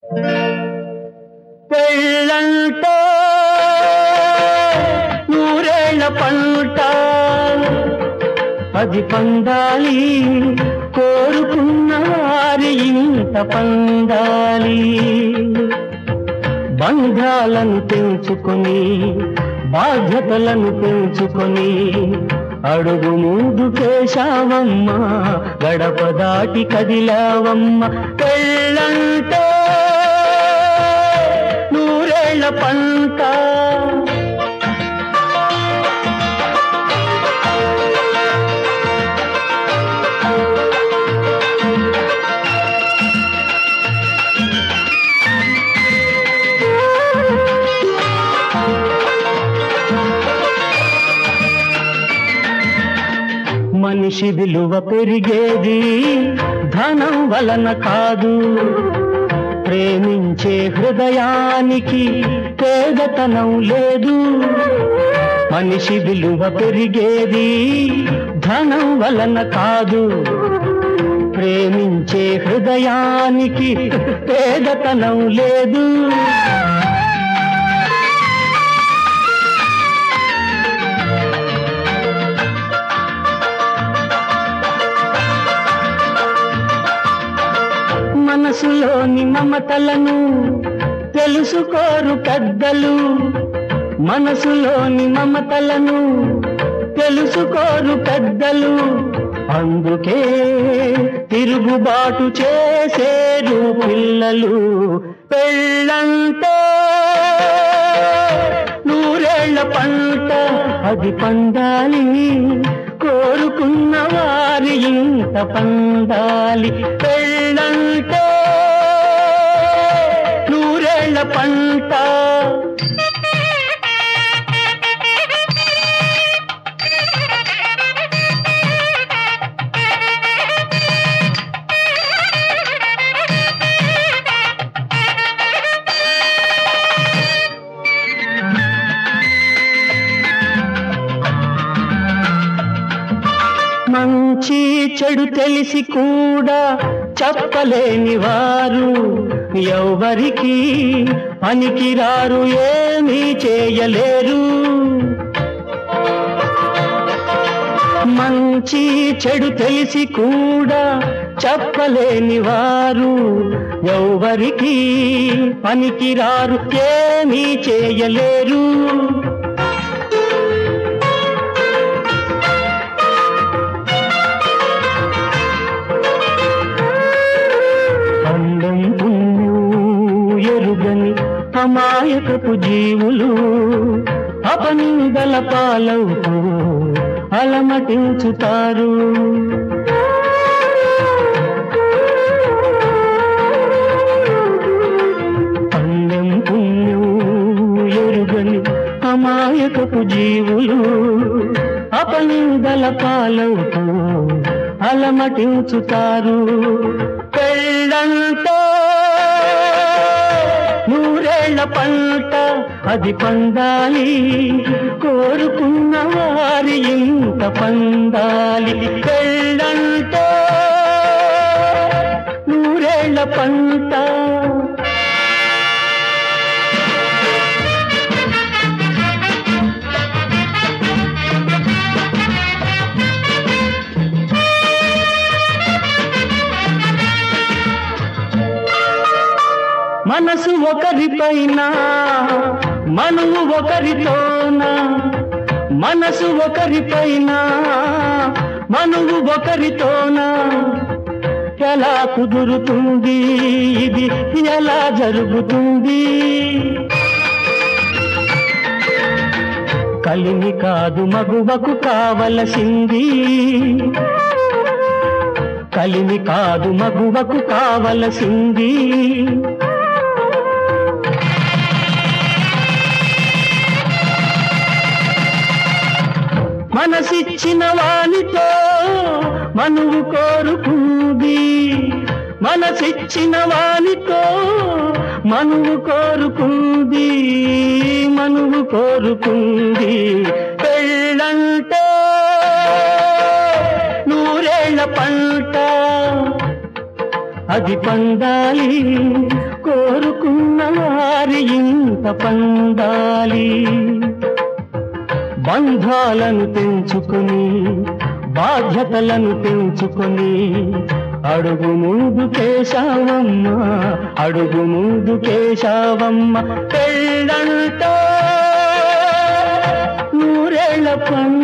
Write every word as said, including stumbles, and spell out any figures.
పెళ్ళంటే నూరేళ్ల పంట, అది పండాలి కోరుకున్న వారి ఇంట పండాలి. బంధాలను పెంచుకొని బాధ్యతలను పెంచుకొని అడుగు ముందుకేశావమ్మ, గడప దాటి కదిలావమ్మ. పెళ్ళంటే నూరేళ్ల పంట. మనిషి విలువ పెరిగేది ధనం వలన కాదు, ప్రేమించే హృదయానికి పేదతనం లేదు. మనిషి విలువ పెరిగేది ధనం వలన కాదు, ప్రేమించే హృదయానికి పేదతనం లేదు. మనసులోని మమతలను తెలుసుకోరు పెద్దలు, మనసులోని మమతలను తెలుసుకోరు పెద్దలు. అందుకే తిరుగుబాటు చేసేరు పిల్లలు. పెళ్ళంటే నూరేళ్ల పంట, అది పండాలి కోరుకున్న వారి ఇంట పండాలి. పెళ్ళంటే నూరేళ్ల పంట. మంచి చెడు తెలిసి కూడా చెప్పలేని వారు ఎవరికి పనికిరారు, ఏమీ చేయలేరు. మంచి చెడు తెలిసి కూడా చెప్పలేని వారు ఎవరికి పనికిరారు, ఏమీ చేయలేరు. అందం పుణ్యం ఎరుగని అమాయకపు జీవులు అపనిందల పాలవుతూ అలమటించుతారు. అందం పుణ్యం ఎరుగని అమాయకపు జీవులు అపనిందల పాలవుతూ అలమటించుతారు. పెళ్ళంటే నూరేళ్ల పంట, అది పండాలి కోరుకున్న వారి ఇంట పండాలి. పెళ్ళంటే నూరేళ్ల పంట. మనసు ఒకరిపైన మనువు ఒకరితోన, మనసు ఒకరిపైన మనువు ఒకరితోన. ఎలా కుదురుతుంది ఇది, ఎలా జరుగుతుంది? కలిమి కాదు మగువకు కావలసింది, కలిమి కాదు మగువకు కావలసింది. మనసిచ్చిన వానితో మనువు కోరుకుంది, మనసిచ్చిన వానితో మనువు కోరుకుంది, మనువు కోరుకుంది. పెళ్ళంటే నూరేళ్ల పంట, అది పండాలి, కోరుకున్న వారి ఇంత పండాలి. బంధాలను పెంచుకొని బాధ్యతలను పెంచుకొని అడుగు ముందు కేశావమ్మ, అడుగు ముందు కేశావమ్మ. పెళ్ళంట నూరేళ్ల పండుగ